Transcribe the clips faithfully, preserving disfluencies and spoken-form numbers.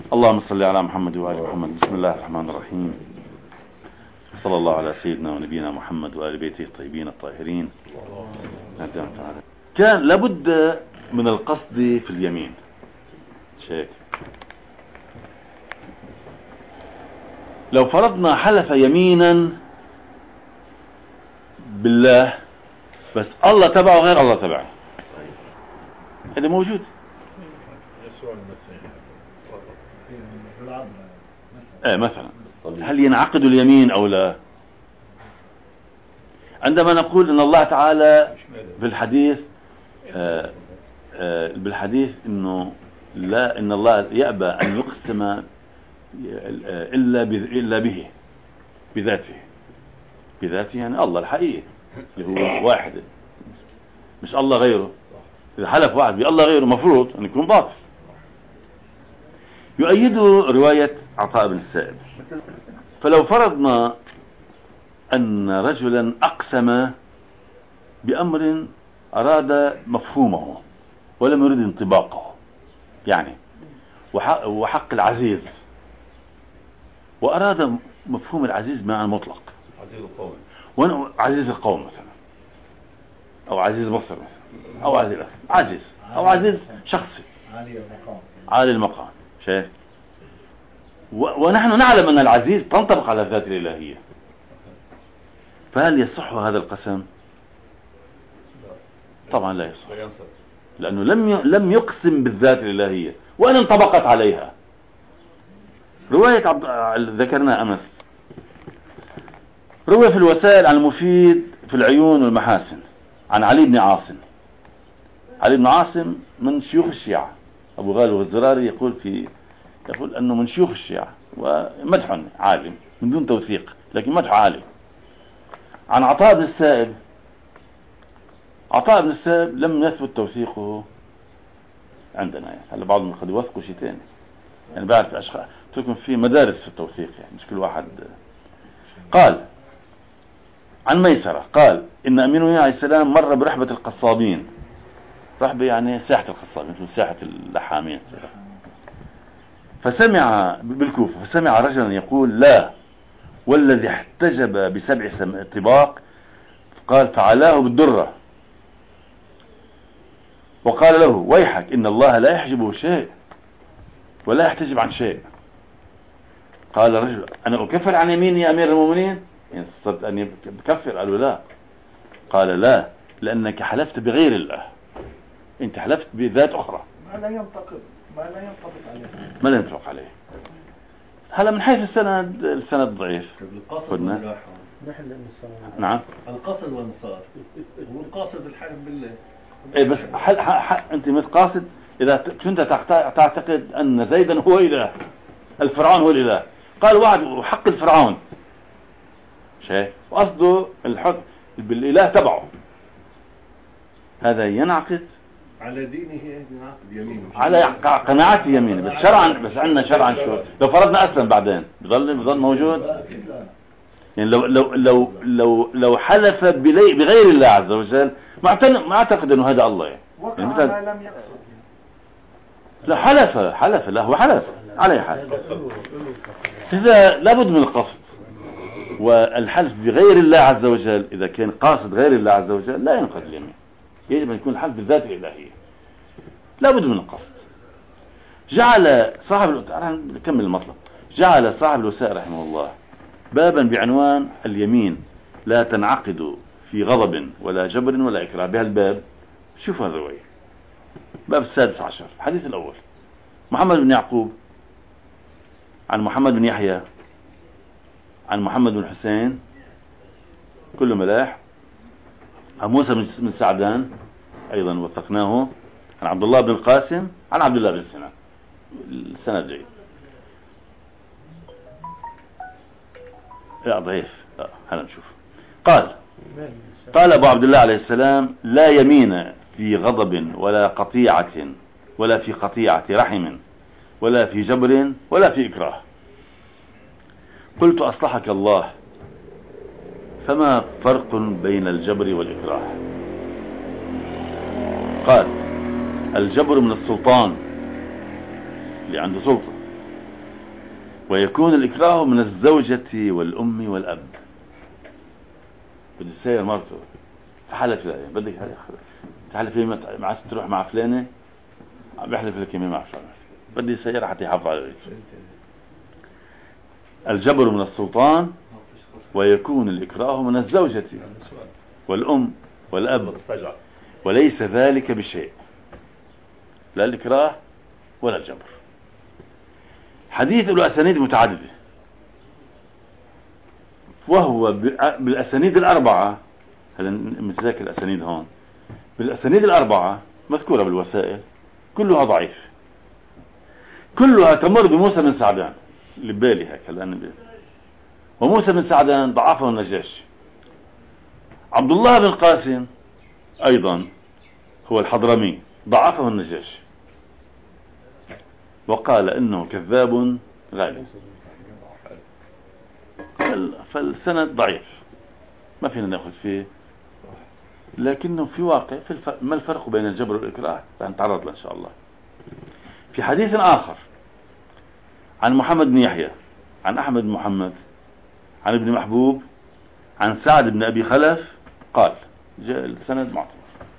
اللهم صل على محمد وآل محمد. بسم الله الرحمن الرحيم. صلى الله على سيدنا ونبينا محمد وآل بيته الطيبين الطاهرين. كان لابد من القصد في اليمين. شيك لو فرضنا حلف يمينا بالله بس الله تبعه غير الله تبعه، هذا موجود. ايه مثلا هل ينعقد اليمين او لا؟ عندما نقول ان الله تعالى بالحديث آآ آآ بالحديث انه لا، ان الله يأبى ان يقسم الا الا به بذاته. بذاته يعني الله الحقيقي اللي هو واحد، مش الله غيره. اذا حلف واحد بالله غيره مفروض ان يكون باطل. يؤيد رواية عطاء بن السائب. فلو فرضنا أن رجلا أقسم بأمر أراد مفهومه ولم يريد انطباقه، يعني وحق العزيز، وأراد مفهوم العزيز بمعنى مطلق، عزيز القوم، وأنا عزيز القوم مثلا، أو عزيز مصر مثلا، أو عزيز عزيز أو عزيز شخصي عالي المقام، عالي المقام. شايف؟ ونحن نعلم أن العزيز تنطبق على الذات الإلهية، فهل يصح هذا القسم؟ طبعا لا يصح، لأنه لم لم يقسم بالذات الإلهية وأن انطبقت عليها. رواية عبد ذكرنا أمس، روى في الوسائل عن المفيد في العيون والمحاسن عن علي بن عاصم. علي بن عاصم من شيوخ الشيعة. أبو غالب الزراري يقول في يقول أنه من شيوخ الشيعة، ومدح عالم من دون توثيق، لكن مدح عالم. عن عطاء بن السائب. عطاء بن السائب لم يثبت توثيقه عندنا، يعني هلا بعضهم قد يوثقوا شيء ثاني، يعني بعرف أشخاص تكون في مدارس في التوثيق، يعني مش كل واحد. قال عن ميسرة قال إن أمينه عليه السلام مر برحبة القصابين. رحبة يعني ساحة القصابين، ساحة اللحامين. فسمع بالكوفة، فسمع رجلا يقول لا والذي احتجب بسبع طباق، قال فعلاه بالدرة، وقال له ويحك إن الله لا يحجبه شيء ولا يحتجب عن شيء. قال الرجل أنا أكفر عن يميني يا أمير المؤمنين؟ يعني صرت أن بكفر؟ قالوا لا. قال لا، لأنك حلفت بغير الله، أنت حلفت بذات أخرى ما لا ينطبق ما لا ينطبق عليه ما لا ينطبق عليه. هلا من حيث السند، السند ضعيف. القصد والملاحة. نعم القصد والمصار، والقاصد الحلف بالله. اي بس حل حل انت متقاصد اذا كنت تعتقد ان زيدا هو اله، الفرعون هو الاله. قال واحد وحق الفرعون شيء وقصده الحق بالاله تبعه، هذا ينعقد على دينه، ينعقد يمينه على قناعته يمينه. بس شرعا، بس عندنا شرعا شو لو فرضنا اسلم بعدين بضل بضل موجود؟ يعني لو لو لو لو لو حلف بغير الله عز وجل ما اعتقد انه هذا الله، يعني وقع ما لم يقصد. لا حلف حلف لا هو حلف على حال. إذا لابد من القصد، والحلف بغير الله عز وجل إذا كان قاصد غير الله عز وجل لا ينقض اليمين، يجب أن يكون الحلف بالذات الإلهية، لابد من القصد. جعل صاحب نكمل المطلب. جعل صاحب الوسائل رحمه الله بابا بعنوان اليمين لا تنعقد في غضب ولا جبر ولا إكراه. بهالباب شوفوا الرواية، باب السادس عشر، الحديث الأول. محمد بن يعقوب عن محمد بن يحيى عن محمد بن حسين كل ملاح، عن موسى بن سعدان أيضا وثقناه، عن عبد الله بن القاسم عن عبد الله بن سنان. السند جيد. لا ضعيف، لا هلا نشوف. قال قال أبو عبد الله عليه السلام لا يمين في غضب ولا قطيعة ولا في قطيعة رحم ولا في جبر ولا في إكراه. قلت أصلحك الله، فما فرق بين الجبر والإكراه؟ قال الجبر من السلطان اللي عنده سلطة، ويكون الإكراه من الزوجة والأم والأب. بده يسير مرته فحلف لها بدك تحلف لي ما عادش تروح مع فلانة، عم بيحلف لك يمين مع فلانة، بدي يسير حتى يحافظ على بيته. الجبر من السلطان، ويكون الإكراه من الزوجة والأم والأب، وليس ذلك بشيء، لا الإكراه ولا الجبر. حديث له أسانيد متعددة، وهو بالأسانيد الأربعة، هل متذاكر الأسانيد هون، بالأسانيد الأربعة مذكورة بالوسائل كلها ضعيف، كلها تمر بموسى بن سعدان اللي ببالي هيك هلا، وموسى بن سعدان ضعفه النجاشي. عبد الله بن قاسم أيضا هو الحضرمي ضعفه النجاشي وقال إنه كذاب غالب، فالسند ضعيف ما فينا نأخذ فيه، لكنه في واقع في الف... ما الفرق بين الجبر والإكراه سنتعرض له إن شاء الله. في حديث آخر عن محمد بن يحيى عن أحمد بن محمد عن ابن محبوب عن سعد بن أبي خلف قال، جاء السند معتبر،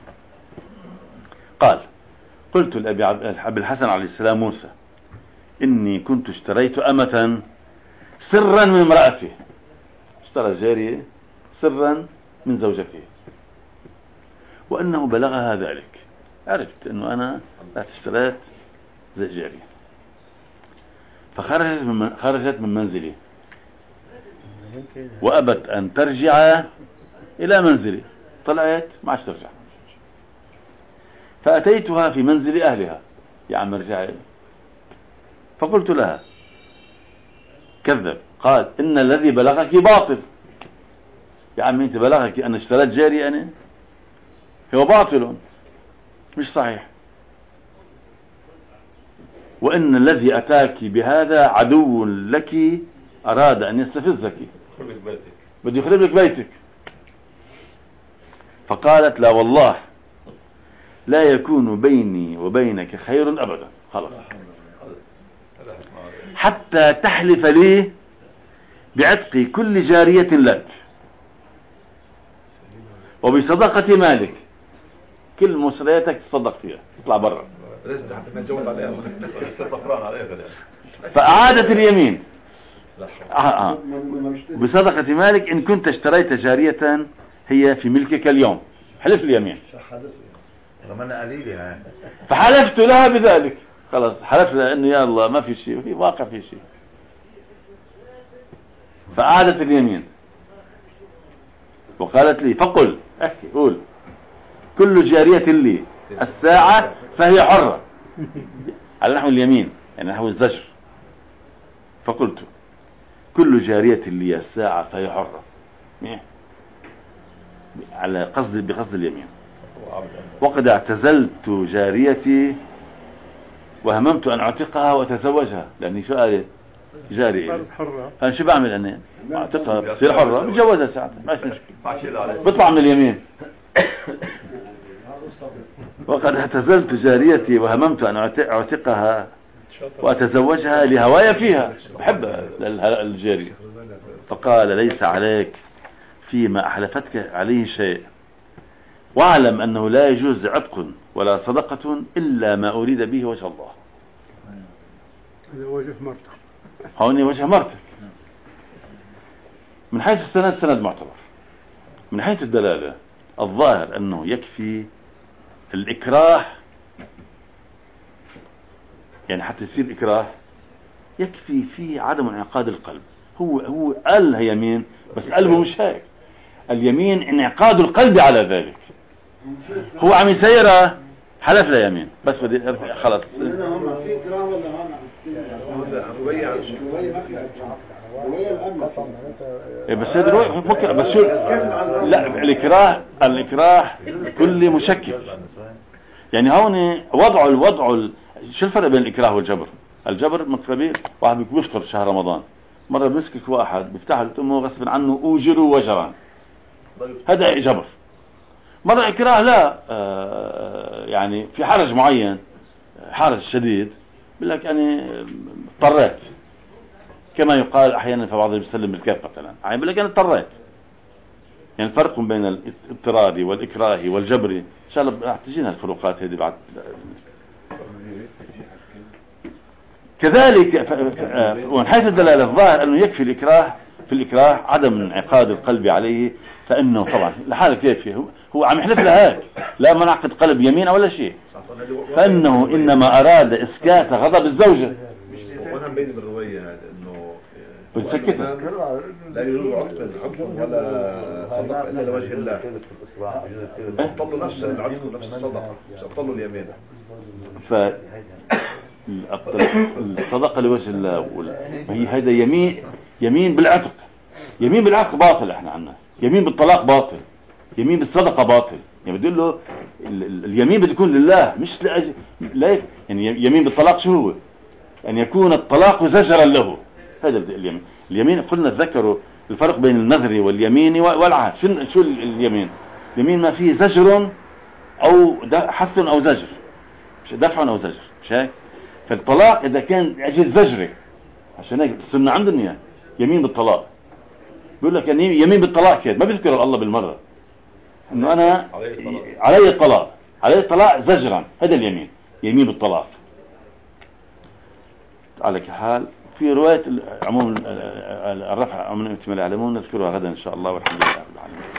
قال قلت لأبي عبد الحسن عليه السلام موسى إني كنت اشتريت أمة سرا من امرأته، اشترى جارية سرا من زوجته، وأنه بلغها ذلك، عرفت أنه أنا اشتريت زي جارية، فخرجت من خرجت من منزلي وأبت أن ترجع إلى منزلي، طلعت ما عادش ترجع، فأتيتها في منزل أهلها، يا عم ارجعي، فقلت لها كذب، قال إن الذي بلغك باطل، يا عم انت بلغك أن اشتريت جاري أنا، هو باطل مش صحيح، وإن الذي أتاك بهذا عدو لك أراد أن يستفزك، بده يخرب لك بيتك. فقالت لا والله لا يكون بيني وبينك خير أبدا، خلاص حتى تحلف لي بعتق كل جارية لك وبصدقة مالك، كل مصرياتك تصدق فيها تطلع برا، فأعادت اليمين آه آه. بصدقة مالك إن كنت اشتريت جارية هي في ملكك اليوم، حلف اليمين، فحلفت لها بذلك، خلاص حلفت لها انه يا الله ما في شيء، في واقع في شيء، فأعادت اليمين وقالت لي فقل احكي قول كل جارية لي الساعة فهي حرة، على نحو اليمين يعني نحو الزجر، فقلت كل جارية لي الساعة فهي حرة على قصد بقصد اليمين، وقد اعتزلت جاريتي وهممت أن أعتقها وأتزوجها، لأني شو قالت جارية أنا شو بعمل أنا أعتقها بتصير حرة بتجوزها ساعتها ما في مشكلة، بطلع من اليمين. وقد اعتزلت جاريتي وهممت أن أعتقها وأتزوجها لهوايا فيها، بحب الجارية. فقال ليس عليك فيما أحلفتك عليه شيء، واعلم أنه لا يجوز عتق ولا صدقة إلا ما أريد به وجه الله. هذا وجه مرتك، هوني وجه مرتك. من حيث السند سند معتبر، من حيث الدلالة الظاهر أنه يكفي الإكراه، يعني حتى يصير إكراه يكفي فيه عدم انعقاد القلب، هو هو قال يمين بس قلبه مش هيك، اليمين انعقاد القلب على ذلك، هو عم يسيرها حلف لا يمين بس بدي خلص. في إكراه ولا ما بس هذا ممكن بس شو لا الإكراه الإكراه كل مشكل، يعني هون وضعه الوضع شو الفرق بين الإكراه والجبر؟ الجبر مقربين واحد بيفطر شهر رمضان، مرة بيمسكك واحد بيفتح له امه غصب عنه اوجروا وجران، هذا جبر. مرة إكراه لا آه يعني في حرج معين، حرج شديد بيقول لك يعني اضطريت، كما يقال أحيانا في بعضهم يسلم بالكاف مثلا، يعني بيقول لك أنا اضطريت. يعني الفرق بين الاضطراري والإكراهي والجبري إن شاء الله راح تجينا الفروقات هذه بعد. كذلك ومن حيث الدلالة الظاهر أنه يكفي الإكراه في الإكراه عدم انعقاد القلب عليه، فإنه طبعا لحاله كيف هو, هو عم يحلف لها هيك لا منعقد قلب يمين ولا شيء، فإنه إنما أراد إسكات غضب الزوجة. وانا بين بالرواية هذا انه بتسكتها لا يجوز عقد عقد ولا صدقة الا لوجه الله، ابطلوا نفس العقد ونفس الصدقة مش ابطلوا اليمين. ف الصدقة لوجه الله، وهي هذا يمين يمين بالعتق، يمين بالعتق باطل احنا عنا، يمين بالطلاق باطل، يمين بالصدقة باطل. يعني بدل له اليمين بده يكون لله مش لأجل لا، يعني يمين بالطلاق شو هو؟ أن يكون الطلاق زجرا له، هذا اليمين. اليمين قلنا ذكروا الفرق بين النذر واليمين والعهد. شو شو اليمين؟ اليمين ما فيه زجر أو حث أو زجر، مش دفع أو زجر، مش هيك؟ فالطلاق إذا كان أجل زجري، عشان هيك السنة عندنا يعني يمين بالطلاق. بيقول لك يعني يمين بالطلاق كده ما بيذكر الله بالمرة إنه أنا علي الطلاق، علي الطلاق زجرا، هذا اليمين، يمين بالطلاق. على كل حال في رواية عموم الرفع عموم الاتمال يعلمون نذكرها غدا إن شاء الله، والحمد لله رب العالمين.